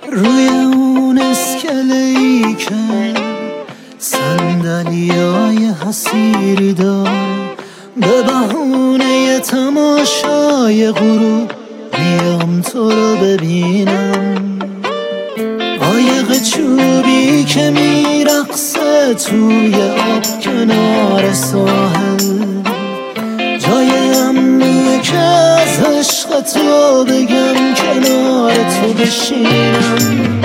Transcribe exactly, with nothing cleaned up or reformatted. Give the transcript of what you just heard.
روی اون اسکله‌ای که صندلیای حسیری داره، به بهونه تماشای غروب میام تو رو ببینم. قایق چوبی که میرقصه توی آب کنار ساحل، جای امنیه که از عشق تو بگم کنار تو بشینم.